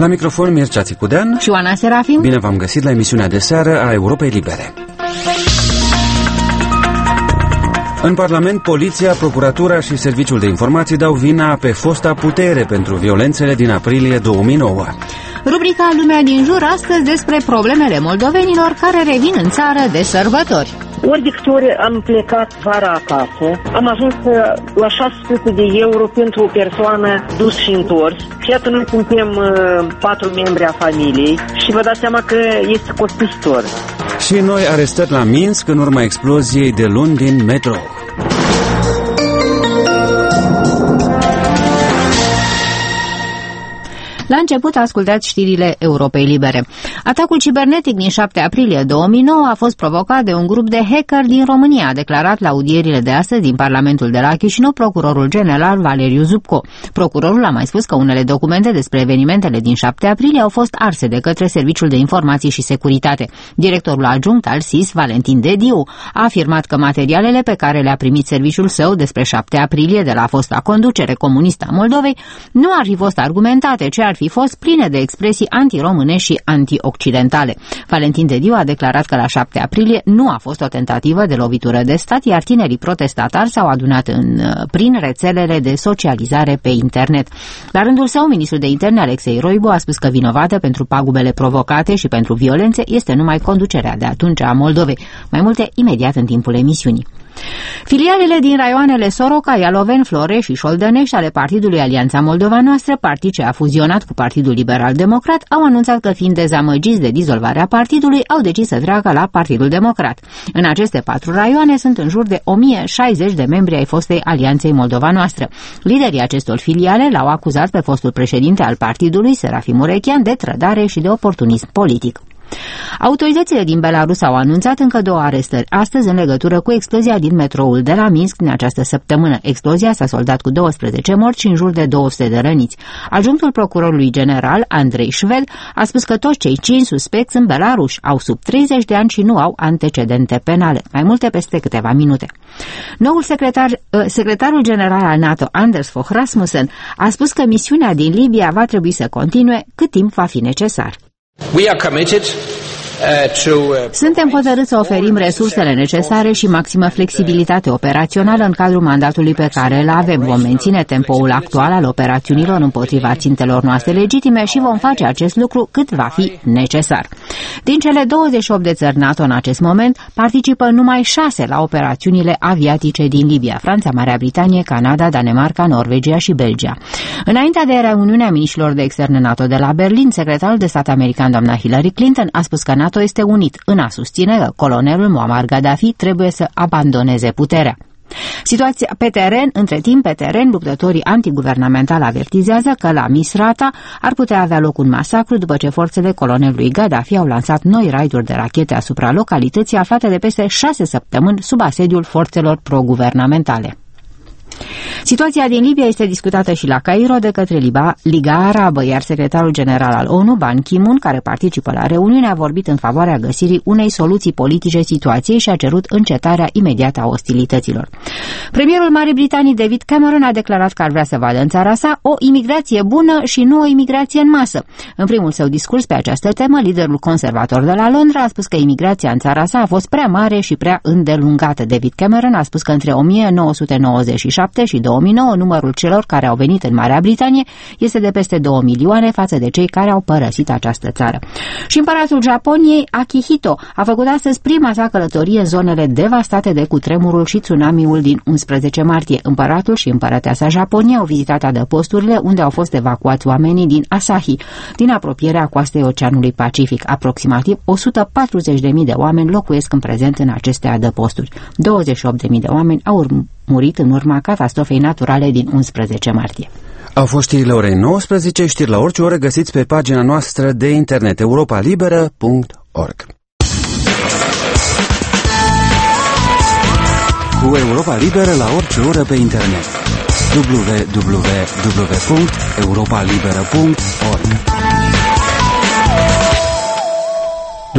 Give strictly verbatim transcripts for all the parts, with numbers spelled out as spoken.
La microfon Mircea Țicudean și Oana Serafim. Bine v-am găsit la emisiunea de seară a Europei Libere. În Parlament, poliția, procuratura și Serviciul de Informații dau vina pe fosta putere pentru violențele din aprilie două mii nouă. Rubrica Lumea din jur, astăzi despre problemele moldovenilor care revin în țară de sărbători. Ori de câte ori am plecat vara acasă, am ajuns la șase sute de euro pentru o persoană dus și întors. Și iată, noi suntem uh, patru membri a familiei și vă dați seama că este costisitor. Și noi arestări la Minsk în urma exploziei de luni din metrou. La început ascultați știrile Europei Libere. Atacul cibernetic din șapte aprilie două mii nouă a fost provocat de un grup de hacker din România, a declarat la audierile de astăzi din Parlamentul de la Chișinău procurorul general Valeriu Zubco. Procurorul a mai spus că unele documente despre evenimentele din șapte aprilie au fost arse de către Serviciul de Informații și Securitate. Directorul adjunct al S I S, Valentin Dediu, a afirmat că materialele pe care le-a primit serviciul său despre șapte aprilie de la fosta conducere comunistă a Moldovei nu ar fi fost argumentate, ci ar fi fost pline de expresii antiromâne și antioccidentale. Valentin Dediu a declarat că la șapte aprilie nu a fost o tentativă de lovitură de stat, iar tinerii protestatari s-au adunat în, prin rețelele de socializare pe internet. La rândul său, ministrul de interne Alexei Roibu a spus că vinovată pentru pagubele provocate și pentru violențe este numai conducerea de atunci a Moldovei. Mai multe imediat în timpul emisiunii. Filialele din raioanele Soroca, Ialoveni, Florești și Șoldănești ale Partidului Alianța Moldova Noastră, partid ce a fuzionat cu Partidul Liberal Democrat, au anunțat că, fiind dezamăgiți de dizolvarea partidului, au decis să treacă la Partidul Democrat. În aceste patru raioane sunt în jur de o mie șaizeci de membri ai fostei Alianței Moldova Noastră. Liderii acestor filiale l-au acuzat pe fostul președinte al partidului, Serafim Murechean, de trădare și de oportunism politic. Autoritățile din Belarus au anunțat încă două arestări astăzi în legătură cu explozia din metroul de la Minsk din această săptămână. Explozia s-a soldat cu doisprezece morți și în jur de două sute de răniți. Adjunctul procurorului general, Andrei Șvel, a spus că toți cei cinci suspecți în Belarus au sub treizeci de ani și nu au antecedente penale. Mai multe peste câteva minute. Noul secretar, secretarul general al NATO, Anders Fogh Rasmussen, a spus că misiunea din Libia va trebui să continue cât timp va fi necesar. We are committed Suntem hotărâți să oferim resursele necesare și maximă flexibilitate operațională în cadrul mandatului pe care îl avem. Vom menține tempoul actual al operațiunilor împotriva țintelor noastre legitime și vom face acest lucru cât va fi necesar. Din cele douăzeci și opt de țări NATO în acest moment, participă numai șase la operațiunile aviatice din Libia: Franța, Marea Britanie, Canada, Danemarca, Norvegia și Belgia. Înainte de reuniunea miniștrilor de externe NATO de la Berlin, secretarul de stat american, doamna Hillary Clinton, a spus că NATO este unit în a susține că colonelul Muammar Gaddafi trebuie să abandoneze puterea. Situația pe teren, între timp pe teren, luptătorii antiguvernamentali avertizează că la Misrata ar putea avea loc un masacru după ce forțele colonelului Gaddafi au lansat noi raiduri de rachete asupra localității aflate de peste șase săptămâni sub asediul forțelor pro-guvernamentale. Situația din Libia este discutată și la Cairo de către Liga Arabă, iar secretarul general al ONU, Ban Ki-moon, care participă la reuniune, a vorbit în favoarea găsirii unei soluții politice situației și a cerut încetarea imediată a ostilităților. Premierul Marii Britanii, David Cameron, a declarat că ar vrea să vadă în țara sa o imigrație bună și nu o imigrație în masă. În primul său discurs pe această temă, liderul conservator de la Londra a spus că imigrația în țara sa a fost prea mare și prea îndelungată. David Cameron a spus că între o mie nouă sute nouăzeci și șapte și două mii nouă numărul celor care au venit în Marea Britanie este de peste două milioane față de cei care au părăsit această țară. Și împăratul Japoniei, Akihito, a făcut astăzi prima sa călătorie în zonele devastate de cutremurul și tsunamiul din unsprezece martie. Împăratul și împărăteasa Japonia au vizitat adăposturile unde au fost evacuați oamenii din Asahi, din apropierea coastei Oceanului Pacific. Aproximativ o sută patruzeci de mii de oameni locuiesc în prezent în aceste adăposturi. douăzeci și opt de mii de oameni au murit în urma catastrofei naturale din unsprezece martie. Au fost știrile orei nouăsprezece, știri la orice oră găsiți pe pagina noastră de internet europa liberă punct org. Cu Europa Liberă la orice oră pe internet. w w w punct europa liberă punct org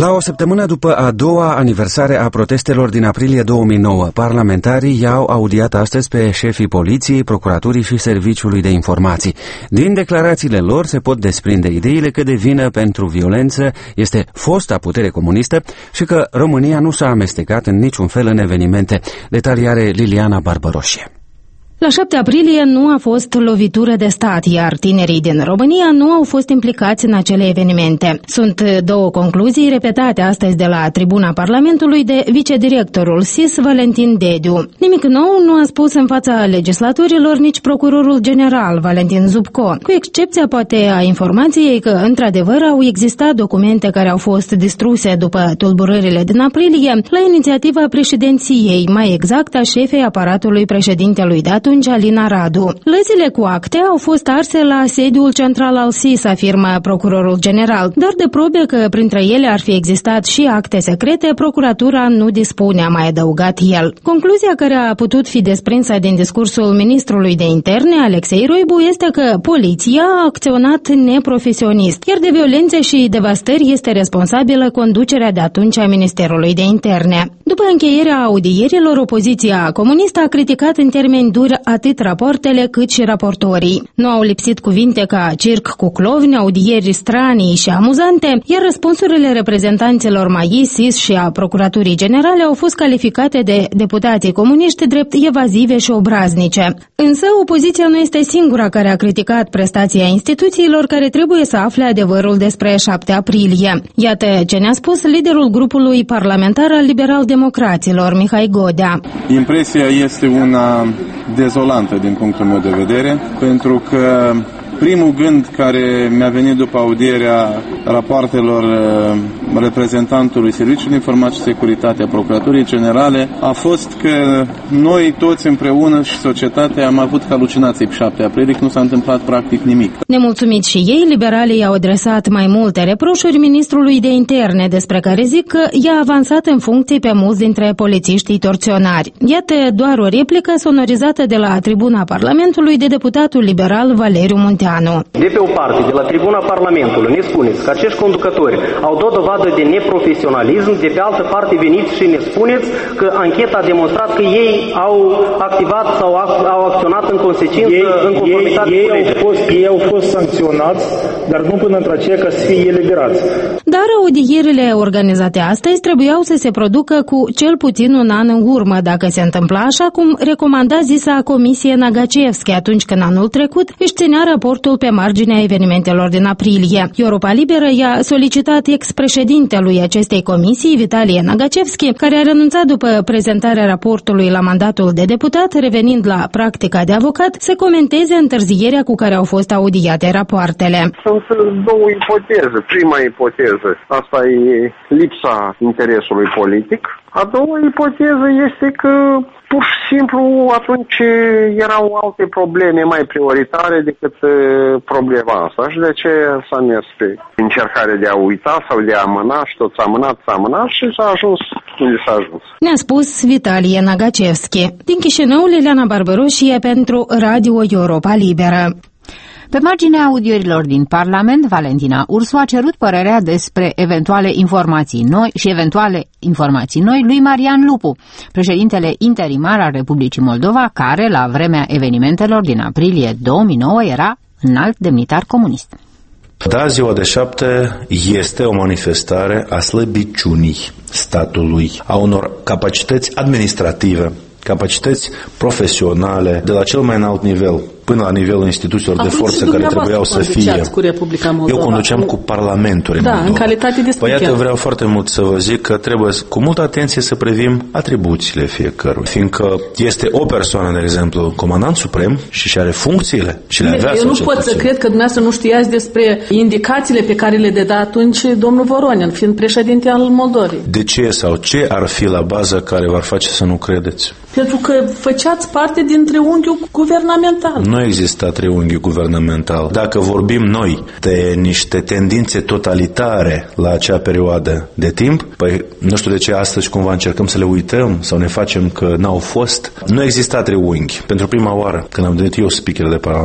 La o săptămână după a doua aniversare a protestelor din aprilie două mii nouă, parlamentarii i-au audiat astăzi pe șefii poliției, procuraturii și serviciului de informații. Din declarațiile lor se pot desprinde ideile că de vină pentru violență este fosta putere comunistă și că România nu s-a amestecat în niciun fel în evenimente. Detalii are Liliana Barbăroșie. La șapte aprilie nu a fost lovitură de stat, iar tinerii din România nu au fost implicați în acele evenimente. Sunt două concluzii repetate astăzi de la tribuna Parlamentului de vicedirectorul S I S, Valentin Dediu. Nimic nou nu a spus în fața legislatorilor nici procurorul general, Valentin Zubco, cu excepția poate a informației că, într-adevăr, au existat documente care au fost distruse după tulburările din aprilie la inițiativa președinției, mai exact a șefei aparatului președintelui de atunci, Alina Radu. Lăzile cu acte au fost arse la sediul central al S I S, afirmă procurorul general, dar de probe că printre ele ar fi existat și acte secrete, procuratura nu dispune, a mai adăugat el. Concluzia care a putut fi desprinsă din discursul ministrului de interne, Alexei Roibu, este că poliția a acționat neprofesionist, iar de violențe și devastări este responsabilă conducerea de atunci a Ministerului de Interne. După încheierea audierilor, opoziția comunistă a criticat în termeni duri atât rapoartele cât și raportorii. Nu au lipsit cuvinte ca circ cu clovni, audieri stranii și amuzante, iar răspunsurile reprezentanților M A I, S I S și a Procuraturii Generale au fost calificate de deputații comuniști drept evazive și obraznice. Însă, opoziția nu este singura care a criticat prestația instituțiilor care trebuie să afle adevărul despre șapte aprilie. Iată ce ne-a spus liderul grupului parlamentar al liberal-democraților, Mihai Godea. Impresia este una dezolantă din punctul meu de vedere, pentru că primul gând care mi-a venit după audierea rapoartelor reprezentantului Serviciului de Informații și Securitate a Procuraturii Generale a fost că noi toți împreună și societatea am avut halucinații pe șapte aprilie, nu s-a întâmplat practic nimic. Nemulțumiți și ei, liberalii au adresat mai multe reproșuri ministrului de interne, despre care zic că i-a avansat în funcții pe mulți dintre polițiștii torționari. Iată doar o replică sonorizată de la tribuna Parlamentului de deputatul liberal Valeriu Munteanu. De pe o parte, de la tribuna Parlamentului, ne spuneți că acești conducători au dat dovadă de neprofesionalism, de pe altă parte veniți și ne spuneți că ancheta a demonstrat că ei au activat sau au acționat în consecință, ei, în conformitate ei, cu legea. Au fost, ei au fost sancționați, dar nu până într-aceea ca să fie eliberați. Dar audierile organizate astăzi trebuiau să se producă cu cel puțin un an în urmă, dacă se întâmpla așa cum recomanda zisa Comisie Nagacevski atunci când anul trecut își ținea raportul pe marginea evenimentelor din aprilie. Europa Liberă i-a solicitat ex-președintelui acestei comisii, Vitalie Nagacevski, care a renunțat după prezentarea raportului la mandatul de deputat, revenind la practica de avocat, să comenteze întârzierea cu care au fost audiate rapoartele. Sunt două ipoteze. Prima ipoteză, asta e lipsa interesului politic. A doua ipoteză este că pur și simplu atunci erau alte probleme mai prioritare decât problema asta și de ce s-a mers pe încercare de a uita sau de a amâna și tot s-a amânat, s-a amânat și s-a ajuns unde s-a ajuns. Ne-a spus Vitalie Nagacevski. Din Chișinău, Liliana Barbăroșie pentru Radio Europa Liberă. Pe marginea audierilor din Parlament, Valentina Ursu a cerut părerea despre eventuale informații noi și eventuale informații noi lui Marian Lupu, președintele interimar al Republicii Moldova, care, la vremea evenimentelor din aprilie două mii nouă, era înalt demnitar comunist. Da, ziua de șapte este o manifestare a slăbiciunii statului, a unor capacități administrative, capacități profesionale de la cel mai înalt nivel până la nivelul instituțiilor Acum de forță care trebuiau să fie. Cu Republica Moldova. Eu conduceam cu Parlamentul Da, Moldova. în calitate de speaker. Păi iată, vreau foarte mult să vă zic că trebuie cu multă atenție să privim atribuțiile fiecărui, fiindcă este o persoană, de exemplu, comandant suprem și și are funcțiile și le avea. Eu nu pot să cred că dumneavoastră nu știați despre indicațiile pe care le dădea atunci domnul Voronin, fiind președinte al Moldovei. De ce sau ce ar fi la bază care v-ar face să nu credeți? Pentru că făceați parte din triunghiul guvernamental. Nu exista triunghi guvernamental. Dacă vorbim noi de niște tendințe totalitare la acea perioadă de timp, păi nu știu de ce astăzi cumva încercăm să le uităm sau ne facem că n-au fost. Nu exista triunghi. Pentru prima oară, când am devenit eu speaker de Parlament,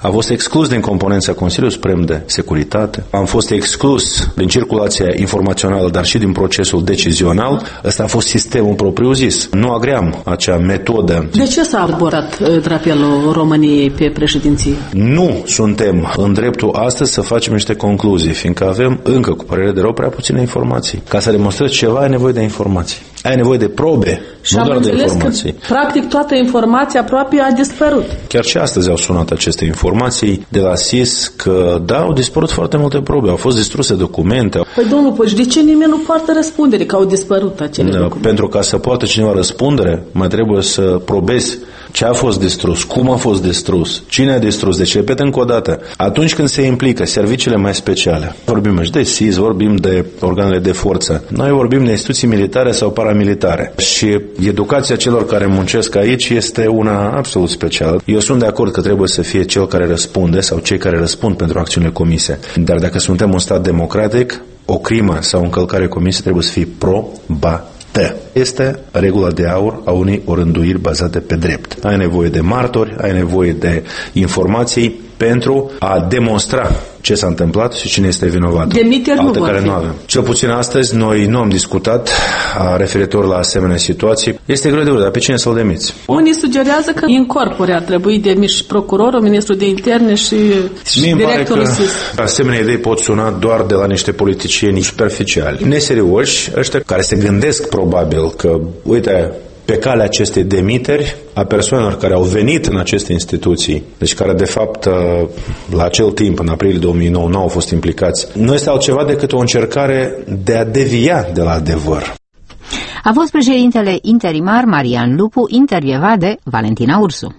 a fost exclus din componența Consiliului Suprem de Securitate, am fost exclus din circulația informațională, dar și din procesul decizional. Ăsta a fost sistemul propriu-zis. Nu agream acea metodă. De ce s-a abordat drapelul României pe președinție? Nu suntem în dreptul astăzi să facem niște concluzii, fiindcă avem încă, cu părere de rău, prea puține informații. Ca să demonstrezi ceva, ai nevoie de informații. Ai nevoie de probe, și nu doar de Că, informații. practic, toată informația aproape a dispărut. Chiar și astăzi au sunat aceste informații de la S I S că, da, au dispărut foarte multe probe, au fost distruse documente. Păi, domnul Poci, de ce nimeni nu poartă răspundere că au dispărut acele da, documente? Pentru ca să poată cineva răspundere, mai trebuie să probezi ce a fost distrus, cum a fost distrus, cine a distrus. Deci, repet încă o dată, atunci când se implică serviciile mai speciale, vorbim și de S I S, vorbim de organele de forță, noi vorbim de instituții militare sau paramilitare. Și educația celor care muncesc aici este una absolut specială. Eu sunt de acord că trebuie să fie cel care răspunde sau cei care răspund pentru acțiunile comise. Dar dacă suntem un stat democratic, o crimă sau o încălcare comisă trebuie să fie probată. Este regula de aur a unei orânduiri bazate pe drept. Ai nevoie de martori, ai nevoie de informații pentru a demonstra ce s-a întâmplat și cine este vinovat. Demiteri nu vor care fi. Nu avem. Cel puțin astăzi noi nu am discutat referitor la asemenea situații. Este greu de văzut, dar pe cine să-l demiți? Unii sugerează că în corpore ar trebui demis și procurorul, ministrul de interne și, și directorul S I S. Asemenea idei pot suna doar de la niște politicieni superficiali, neserioși, ăștia care se gândesc probabil că, uite, pe calea acestei demiteri a persoanelor care au venit în aceste instituții, deci care de fapt la acel timp, în aprilie două mii nouă, nu au fost implicați, nu este altceva decât o încercare de a devia de la adevăr. A fost președintele interimar Marian Lupu, intervievat de Valentina Ursu.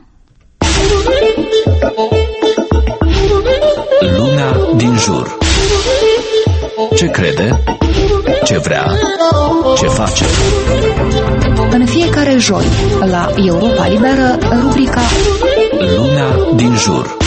Lumea din jur. Ce crede? Ce vrea? Ce face? În fiecare joi, la Europa Liberă, rubrica Lumea din jur.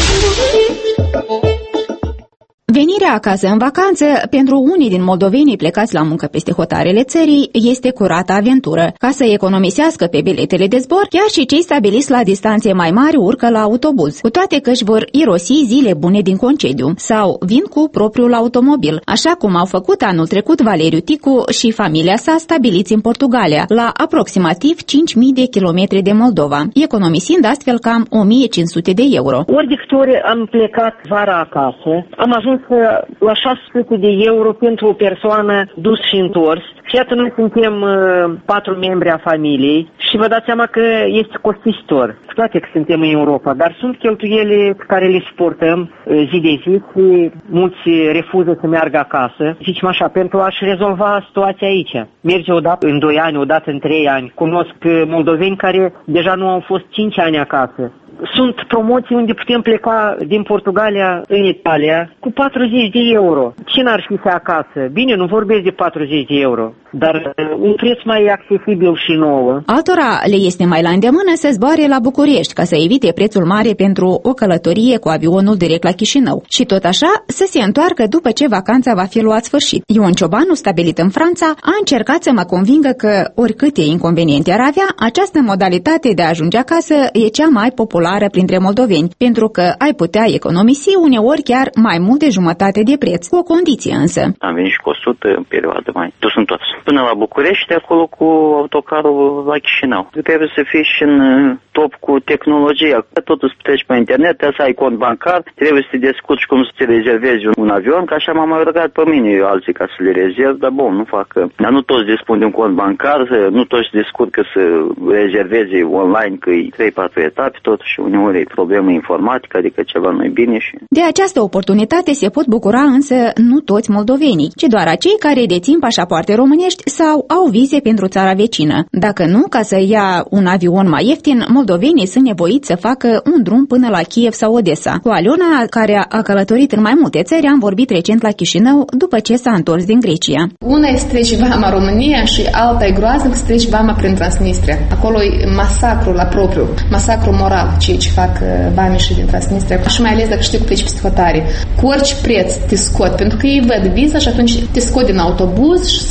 Venirea acasă în vacanță, pentru unii din moldovenii plecați la muncă peste hotarele țării, este curată aventură. Ca să economisească pe biletele de zbor, chiar și cei stabiliți la distanțe mai mari urcă la autobuz, cu toate că își vor irosi zile bune din concediu, sau vin cu propriul automobil, așa cum au făcut anul trecut Valeriu Ticu și familia sa stabiliți în Portugalia, la aproximativ cinci mii de kilometri de Moldova, economisind astfel cam o mie cinci sute de euro. Ori de câte ori am plecat vara acasă, am ajuns la șase sute de euro pentru o persoană dus și întors. Și iată, noi suntem uh, patru membri a familiei și vă dați seama că este costisitor. Cu toate că suntem în Europa, dar sunt cheltuieli pe care le suportăm uh, zi de zi și mulți refuză să meargă acasă, zicem așa, pentru a-și rezolva situația aici. Merge odată în doi ani, odată în trei ani. Cunosc uh, moldoveni care deja nu au fost cinci ani acasă. Sunt promoții unde putem pleca din Portugalia în Italia cu patruzeci de euro. Cine ar fi să acasă? Bine, nu vorbesc de patruzeci de euro, dar un preț mai accesibil și nouă. Altora le este mai la îndemână să zboare la București ca să evite prețul mare pentru o călătorie cu avionul direct la Chișinău. Și tot așa să se întoarcă după ce vacanța va fi luat sfârșit. Ion Ciobanu, stabilit în Franța, a încercat să mă convingă că, oricâte inconveniente ar avea, această modalitate de a ajunge acasă e cea mai populară printre moldoveni, pentru că ai putea economisi uneori chiar mai mult de jumătate de preț, cu o condiție însă. Am venit și cu o sută în perioadă mai dus întors. Până la București, de acolo cu autocarul la Chișinău. Trebuie să fii și în top cu tehnologia. Totul treci pe internet, trebuie să ai cont bancar, trebuie să te descurci cum să te rezervezi un avion, că așa m-am mai rugat pe mine eu alții ca să le rezerv, dar bun, nu fac. Dar nu toți dispun de un cont bancar, nu toți descurcă să rezerveze online, că e trei patru etape, totuși uneori e problemă informatică, adică ceva nu e bine și... De această oportunitate se pot bucura însă nu toți moldovenii, ci doar acei care dețin pașapoarte românești sau au vize pentru țara vecină. Dacă nu, ca să ia un avion mai ieftin, moldovenii sunt nevoiți să facă un drum până la Kiev sau Odessa. Cu Aliona, care a călătorit în mai multe țări, am vorbit recent la Chișinău după ce s-a întors din Grecia. Una e să treci vama România și alta e groaznic să treci vama prin Transnistria. Acolo e masacru la propriu, masacru moral, ceea ce fac vamișii din Transnistria. Și mai ales dacă știu că pleci peste hotare. Cu orice preț te scot, pentru că ei văd viza și atunci te scot din autobuz și să încep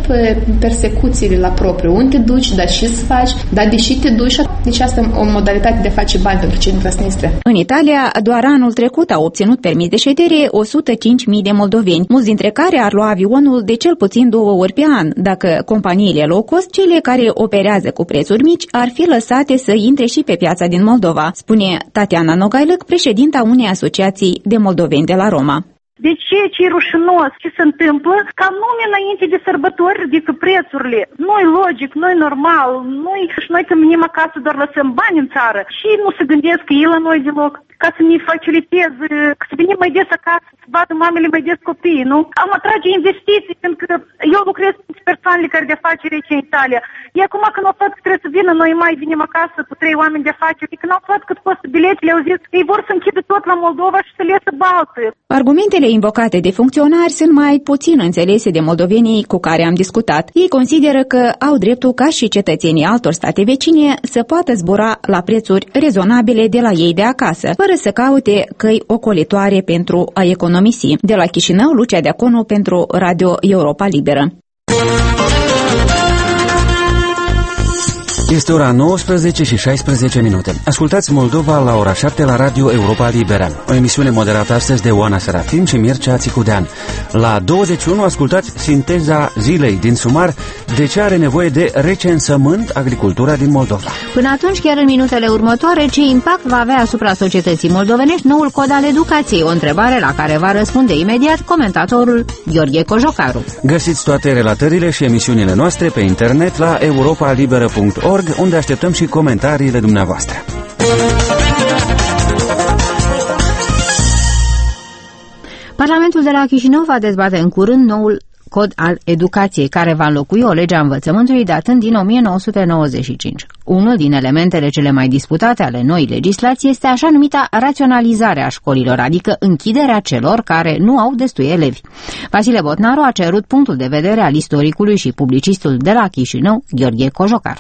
persecuțiile la propriu. Unde te duci, dar și să faci, dar deși te duci, deci asta e o modalitate de a face bani pentru cei din Transnistria. În Italia, doar anul trecut au obținut permis de ședere o sută cinci mii de moldoveni, mulți dintre care ar lua avionul de cel puțin două ori pe an, dacă companiile low cost, cele care operează cu prețuri mici, ar fi lăsate să intre și pe piața din Moldova, spune Tatiana Nogailăc, președinta unei asociații de moldoveni de la Roma. De ce ce e rușinos ce se întâmplă ca numai înainte de sărbători ridică prețurile? Nu-i logic, nu-i normal, nu-i... Și noi când venim acasă doar lăsăm bani în țară și nu se gândesc că ei la noi deloc, ca să ne faciliteze, să venim mai des acasă, să vadă mamele mai des copiii, nu? Am atrage investiții, pentru că eu lucrez cu persoanele care de afaceri aici în Italia. E acum când au făcut că trebuie să vină, noi mai venim acasă cu trei oameni de afaceri, când au făcut cât costă biletele, au zis că ei vor să închidă tot la Moldova și să le iasă baltă. Argumentele invocate de funcționari sunt mai puțin înțelese de moldovenii cu care am discutat. Ei consideră că au dreptul ca și cetățenii altor state vecine să poată zbura la prețuri rezonabile de la ei de acasă, fără să caute căi ocolitoare pentru a economisi. De la Chișinău, Lucia Deaconu pentru Radio Europa Liberă. Este ora nouăsprezece și șaisprezece minute. Ascultați Moldova la ora șapte la Radio Europa Liberă. O emisiune moderată astăzi de Oana Serafim și Mircea Țicudean. La douăzeci și unu ascultați sinteza zilei din Sumar. De ce are nevoie de recensământ agricultura din Moldova? Până atunci, chiar în minutele următoare, ce impact va avea asupra societății moldovenești noul cod al educației? O întrebare la care va răspunde imediat comentatorul Gheorghe Cojocaru. Găsiți toate relatările și emisiunile noastre pe internet la europa liberă punct org, unde așteptăm și comentariile dumneavoastră. Parlamentul de la Chișinău va dezbate în curând noul cod al educației, care va înlocui o lege a învățământului datând din o mie nouă sute nouăzeci și cinci. Unul din elementele cele mai disputate ale noii legislații este așa numita raționalizare a școlilor, adică închiderea celor care nu au destui elevi. Vasile Botnaru a cerut punctul de vedere al istoricului și publicistul de la Chișinău, Gheorghe Cojocaru.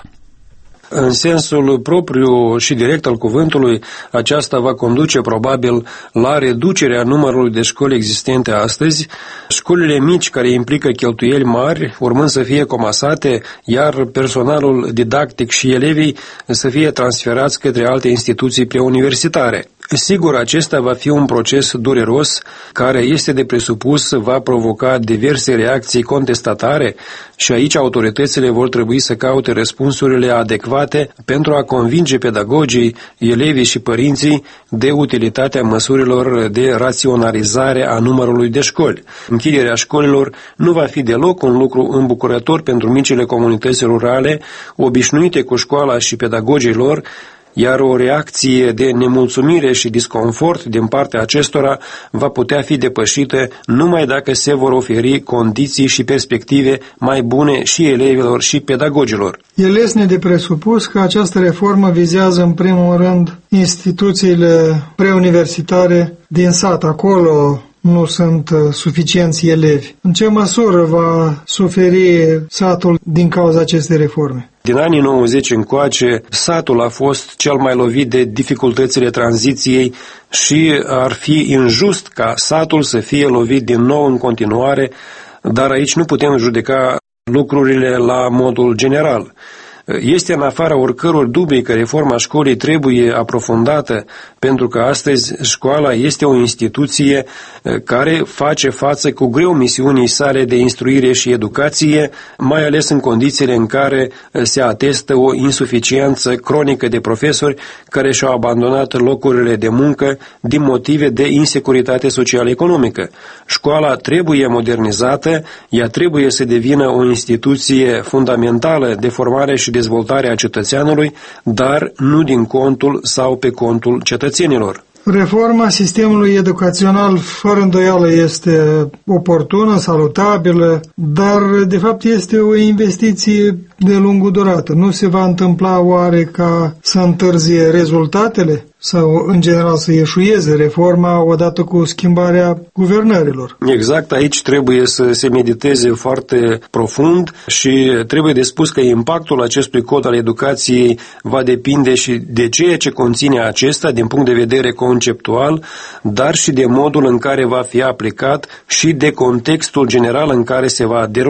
În sensul propriu și direct al cuvântului, aceasta va conduce probabil la reducerea numărului de școli existente astăzi, școlile mici care implică cheltuieli mari urmând să fie comasate, iar personalul didactic și elevii să fie transferați către alte instituții preuniversitare. Sigur, acesta va fi un proces dureros, care este de presupus va provoca diverse reacții contestatare și aici autoritățile vor trebui să caute răspunsurile adecvate pentru a convinge pedagogii, elevii și părinții de utilitatea măsurilor de raționalizare a numărului de școli. Închiderea școlilor nu va fi deloc un lucru îmbucurător pentru micile comunități rurale, obișnuite cu școala și pedagogii lor, iar o reacție de nemulțumire și disconfort din partea acestora va putea fi depășită numai dacă se vor oferi condiții și perspective mai bune și elevilor și pedagogilor. E lesne de presupus că această reformă vizează în primul rând instituțiile preuniversitare din sat. Acolo nu sunt suficienți elevi. În ce măsură va suferi satul din cauza acestei reforme? Din anii nouăzeci încoace, satul a fost cel mai lovit de dificultățile tranziției și ar fi injust ca satul să fie lovit din nou în continuare, dar aici nu putem judeca lucrurile la modul general. Este în afara oricăror dubii că reforma școlii trebuie aprofundată, pentru că astăzi școala este o instituție care face față cu greu misiunii sale de instruire și educație, mai ales în condițiile în care se atestă o insuficiență cronică de profesori care și-au abandonat locurile de muncă din motive de insecuritate social-economică. Școala trebuie modernizată, ea trebuie să devină o instituție fundamentală de formare și dezvoltarea cetățeanului, dar nu din contul sau pe contul cetățenilor. Reforma sistemului educațional fără îndoială este oportună, salutabilă, dar de fapt este o investiție de lungă durată. Nu se va întâmpla oare ca să întârzie rezultatele sau în general să eșueze reforma odată cu schimbarea guvernărilor? Exact, aici trebuie să se mediteze foarte profund și trebuie de spus că impactul acestui cod al educației va depinde și de ceea ce conține acesta din punct de vedere conceptual, dar și de modul în care va fi aplicat și de contextul general în care se va derula.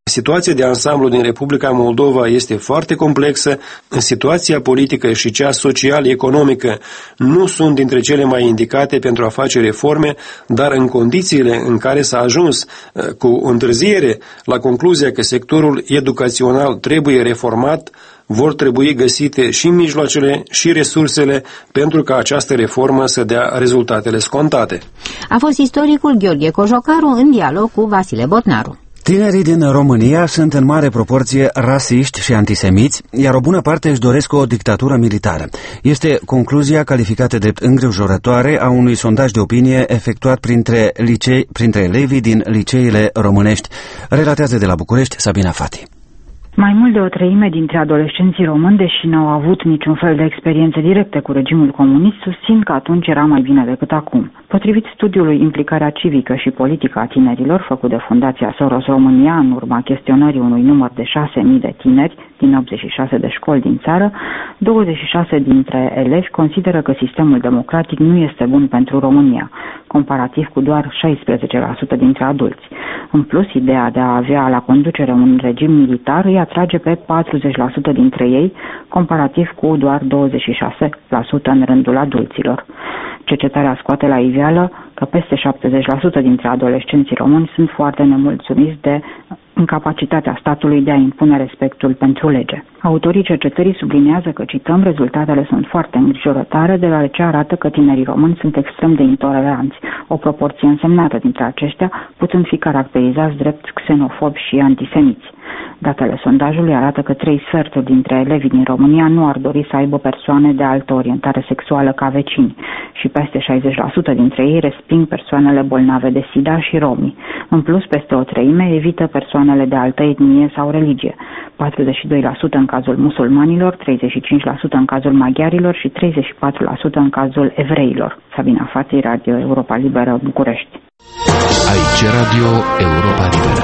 Situația de ansamblu din Republica Moldova este foarte complexă, situația politică și cea social-economică nu sunt dintre cele mai indicate pentru a face reforme, dar în condițiile în care s-a ajuns cu întârziere la concluzia că sectorul educațional trebuie reformat, vor trebui găsite și mijloacele și resursele pentru ca această reformă să dea rezultatele scontate. A fost istoricul Gheorghe Cojocaru în dialog cu Vasile Botnaru. Tinerii din România sunt în mare proporție rasiști și antisemiți, iar o bună parte își doresc o dictatură militară. Este concluzia calificată drept îngrijorătoare a unui sondaj de opinie efectuat printre, licei, printre elevii din liceile românești. Relatează de la București Sabina Fati. Mai mult de o treime dintre adolescenții români, deși n-au avut niciun fel de experiențe directe cu regimul comunist, susțin că atunci era mai bine decât acum. Potrivit studiului Implicarea civică și politică a tinerilor, făcut de Fundația Soros România în urma chestionării unui număr de șase mii de tineri din optzeci și șase de școli din țară, douăzeci și șase dintre elevi consideră că sistemul democratic nu este bun pentru România, comparativ cu doar șaisprezece la sută dintre adulți. În plus, ideea de a avea la conducere un regim militar îi atrage pe patruzeci la sută dintre ei, comparativ cu doar douăzeci și șase la sută în rândul adulților. Cercetarea scoate la iveală că peste șaptezeci la sută dintre adolescenții români sunt foarte nemulțumiți de incapacitatea statului de a impune respectul pentru lege. Autorii cercetării subliniază că, cităm, rezultatele sunt foarte îngrijorătoare, deoarece arată că tinerii români sunt extrem de intoleranți, o proporție însemnată dintre aceștia putând fi caracterizați drept xenofobi și antisemiți. Datele sondajului arată că trei sferturi dintre elevii din România nu ar dori să aibă persoane de altă orientare sexuală ca vecini și peste șaizeci la sută dintre ei resping persoanele bolnave de SIDA și romii. În plus, peste o treime evită persoanele de altă etnie sau religie, patruzeci și doi la sută în cazul musulmanilor, treizeci și cinci la sută în cazul maghiarilor și treizeci și patru la sută în cazul evreilor. Sabina Fații, Radio Europa Liberă, București. Aici Radio Europa Liberă.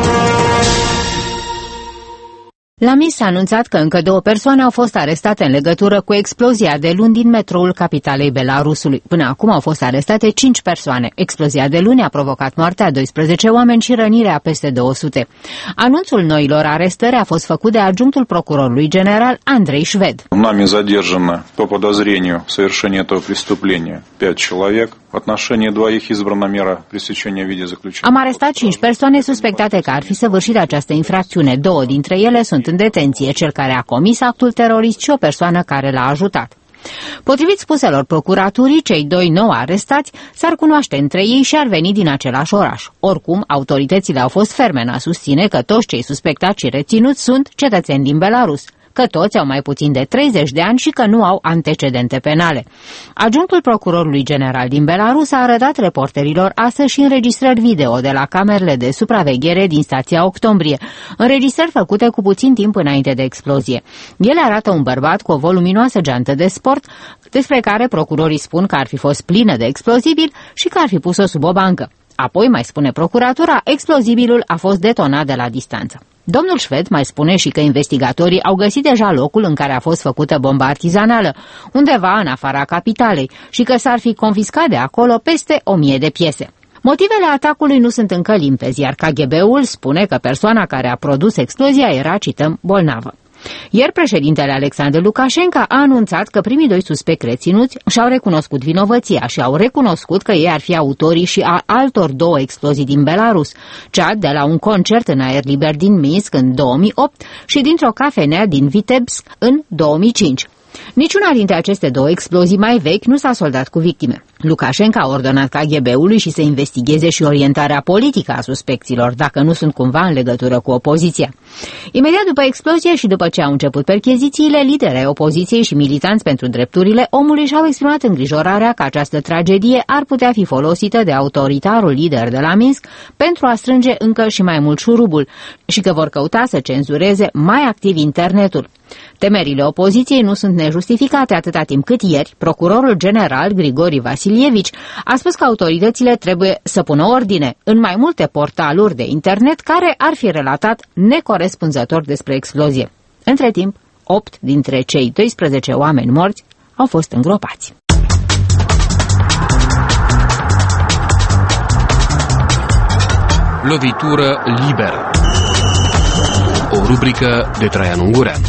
La Minsk s-a anunțat că încă două persoane au fost arestate în legătură cu explozia de luni din metroul capitalei Belarusului. Până acum au fost arestate cinci persoane. Explozia de luni a provocat moartea a doisprezece oameni și rănirea a peste două sute. Anunțul noilor arestări a fost făcut de adjunctul procurorului general Andrei Șved. Nami задержано по подозрению в совершении этого преступления пять человек. В отношении двоих избрана мера пресечения в виде заключения. Am arestat cinci persoane suspectate că ar fi săvârșit această infracțiune. Două dintre ele sunt în detenție, cel care a comis actul terorist și o persoană care l-a ajutat. Potrivit spuselor procuraturii, cei doi nou arestați s-ar cunoaște între ei și ar veni din același oraș. Oricum, autoritățile au fost ferme în a susține că toți cei suspectați și reținuți sunt cetățeni din Belarus, că toți au mai puțin de treizeci de ani și că nu au antecedente penale. Adjunctul procurorului general din Belarus a arătat reporterilor astăzi și înregistrări video de la camerele de supraveghere din stația Octombrie, înregistrări făcute cu puțin timp înainte de explozie. Ele arată un bărbat cu o voluminoasă geantă de sport, despre care procurorii spun că ar fi fost plină de explozibil și că ar fi pus-o sub o bancă. Apoi, mai spune procuratura, explozibilul a fost detonat de la distanță. Domnul Șved mai spune și că investigatorii au găsit deja locul în care a fost făcută bomba artizanală, undeva în afara capitalei, și că s-ar fi confiscat de acolo peste o mie de piese. Motivele atacului nu sunt încă limpezi, iar K G B-ul spune că persoana care a produs explozia era, cităm, bolnavă. Ieri, președintele Alexandru Lukashenko a anunțat că primii doi suspecți reținuți și-au recunoscut vinovăția și au recunoscut că ei ar fi autorii și a altor două explozii din Belarus, cea de la un concert în aer liber din Minsk în două mii opt și dintr-o cafenea din Vitebsk în două mii cinci. Niciuna dintre aceste două explozii mai vechi nu s-a soldat cu victime. Lukashenko a ordonat K G B-ului și să investigheze și orientarea politică a suspecților, dacă nu sunt cumva în legătură cu opoziția. Imediat după explozie și după ce au început perchezițiile, lideri ai opoziției și militanți pentru drepturile omului și-au exprimat îngrijorarea că această tragedie ar putea fi folosită de autoritarul lider de la Minsk pentru a strânge încă și mai mult șurubul și că vor căuta să cenzureze mai activ internetul. Temerile opoziției nu sunt nejustificate atâta timp cât ieri procurorul general Grigori Vasilievici a spus că autoritățile trebuie să pună ordine în mai multe portaluri de internet care ar fi relatat necorespunzător despre explozie. Între timp, opt dintre cei doisprezece oameni morți au fost îngropați. Lovitură liberă. o rubrică de Traian Ungureanu.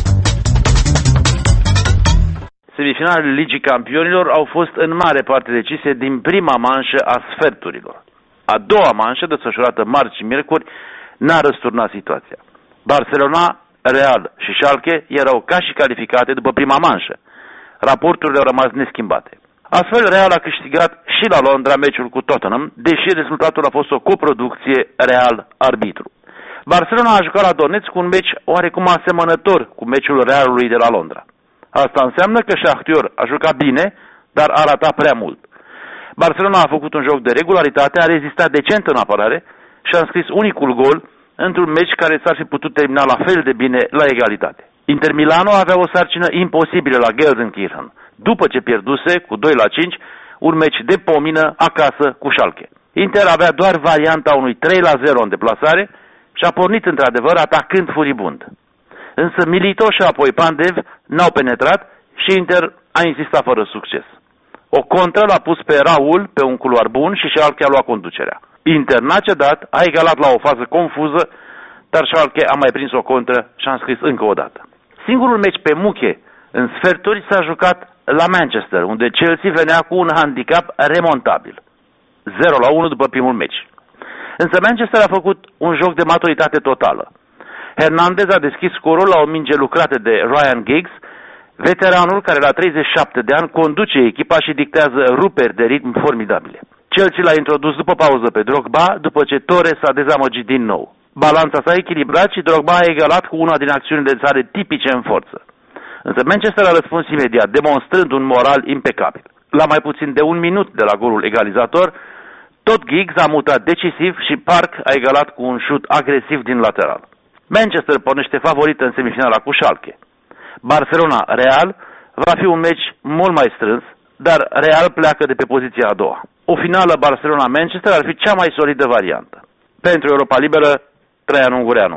Semifinalele Ligii Campionilor au fost în mare parte decise din prima manșă a sferturilor. A doua manșă, desfășurată marți și miercuri, n-a răsturnat situația. Barcelona, Real și Schalke erau ca și calificate după prima manșă. Raporturile au rămas neschimbate. Astfel, Real a câștigat și la Londra meciul cu Tottenham, deși rezultatul a fost o coproducție Real-arbitru. Barcelona a jucat la Donetsk un meci oarecum asemănător cu meciul Realului de la Londra. Asta înseamnă că Shakhtar a jucat bine, dar a ratat prea mult. Barcelona a făcut un joc de regularitate, a rezistat decent în apărare și a înscris unicul gol într-un meci care s-ar fi putut termina la fel de bine la egalitate. Inter Milano avea o sarcină imposibilă la Gelsenkirchen, după ce pierduse cu doi la cinci un meci de pomină acasă cu Schalke. Inter avea doar varianta unui trei la zero în deplasare și a pornit într-adevăr atacând furibund. Însă Milito și apoi Pandev n-au penetrat și Inter a insistat fără succes. O contră l-a pus pe Raul pe un culoar bun și Schalke a luat conducerea. Inter n-a cedat, a egalat la o fază confuză, dar Schalke a mai prins o contră și a înscris încă o dată. Singurul meci pe muche în sferturi s-a jucat la Manchester, unde Chelsea venea cu un handicap remontabil. zero la unu după primul meci. Însă Manchester a făcut un joc de maturitate totală. Hernandez a deschis scorul la o minge lucrată de Ryan Giggs, veteranul care la treizeci și șapte de ani conduce echipa și dictează ruperi de ritm formidabile. Chelsea l-a introdus după pauză pe Drogba, după ce Torres s-a dezamăgit din nou. Balanța s-a echilibrat și Drogba a egalat cu una din acțiunile sale tipice în forță. Însă Manchester a răspuns imediat, demonstrând un moral impecabil. La mai puțin de un minut de la golul egalizator, tot Giggs a mutat decisiv și Park a egalat cu un șut agresiv din lateral. Manchester pornește favorit în semifinala cu Schalke. Barcelona-Real va fi un meci mult mai strâns, dar Real pleacă de pe poziția a doua. O finală Barcelona-Manchester ar fi cea mai solidă variantă. Pentru Europa Liberă, Traian Ungureanu.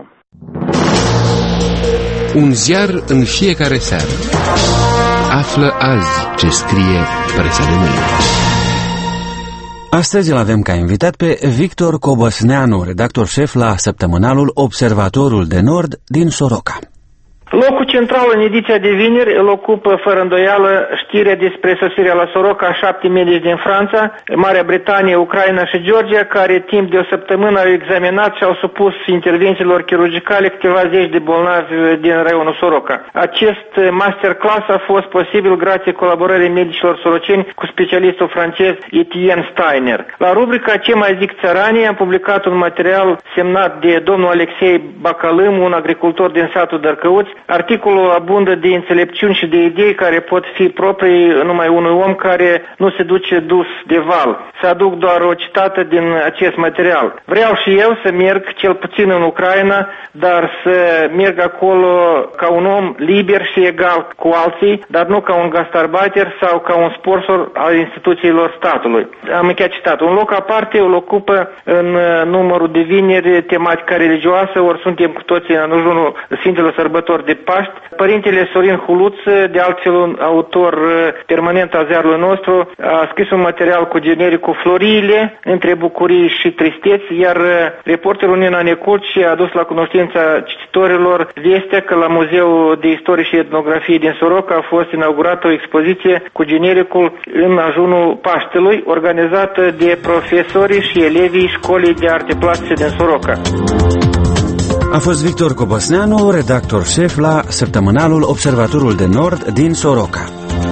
Un ziar în fiecare seară. Află azi ce scrie presa de mâine. Astăzi îl avem ca invitat pe Victor Cobăsneanu, redactor șef la săptămânalul Observatorul de Nord din Soroca. Locul central în ediția de vineri îl ocupă fără îndoială știrea despre sosirea la Soroca a șapte medici din Franța, Marea Britanie, Ucraina și Georgia, care timp de o săptămână au examinat și au supus intervențiilor chirurgicale câteva zeci de bolnavi din raionul Soroca. Acest masterclass a fost posibil grație colaborării medicilor soroceni cu specialistul francez Etienne Steiner. La rubrica Ce mai zic țăranii am publicat un material semnat de domnul Alexei Bacalâm, un agricultor din satul Dărcăuți. Articolul abundă de înțelepciuni și de idei care pot fi proprii numai unui om care nu se duce dus de val. Să aduc doar o citată din acest material. Vreau și eu să merg cel puțin în Ucraina, dar să merg acolo ca un om liber și egal cu alții, dar nu ca un gastarbeiter sau ca un sponsor al instituțiilor statului. Am încheiat citatul. Un loc aparte îl ocupă în numărul de vineri tematica religioasă, ori suntem cu toții în jurul Sfintelor Sărbători de Paști. Părintele Sorin Huluț, de altfel un autor permanent al ziarului nostru, a scris un material cu genericul Floriile între bucurii și tristeți, iar reporterul Nina Neculci a adus la cunoștința cititorilor vestea că la Muzeul de Istorie și Etnografie din Soroca a fost inaugurată o expoziție cu genericul În ajunul Paștelui, organizată de profesorii și elevii Școlii de Arte Plastice din Soroca. A fost Victor Cobăsneanu, redactor șef la săptămânalul Observatorul de Nord din Soroca.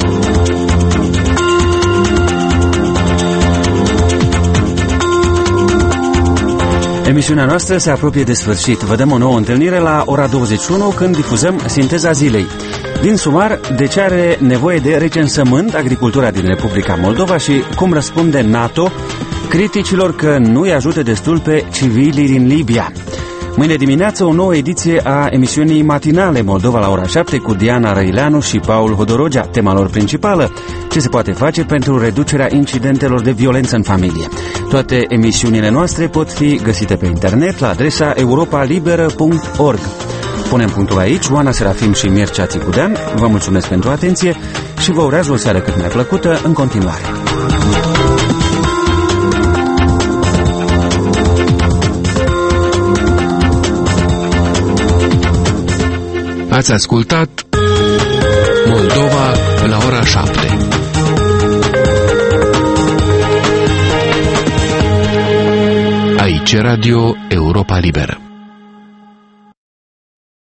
Emisiunea noastră se apropie de sfârșit. Vă dăm o nouă întâlnire la ora douăzeci și unu când difuzăm Sinteza Zilei. Din sumar, de ce are nevoie de recensământ agricultura din Republica Moldova și cum răspunde NATO criticilor că nu-i ajută destul pe civilii din Libia. Mâine dimineață o nouă ediție a emisiunii matinale Moldova la ora șapte cu Diana Răileanu și Paul Hodorogea. Tema lor principală: ce se poate face pentru reducerea incidentelor de violență în familie. Toate emisiunile noastre pot fi găsite pe internet la adresa europa liberă punct org. Punem punctul aici. Oana Serafim și Mircea Țicudean vă mulțumesc pentru atenție și vă urează o seară cât mai plăcută în continuare. Ați ascultat Moldova la ora șapte. Aici Radio Europa Liberă.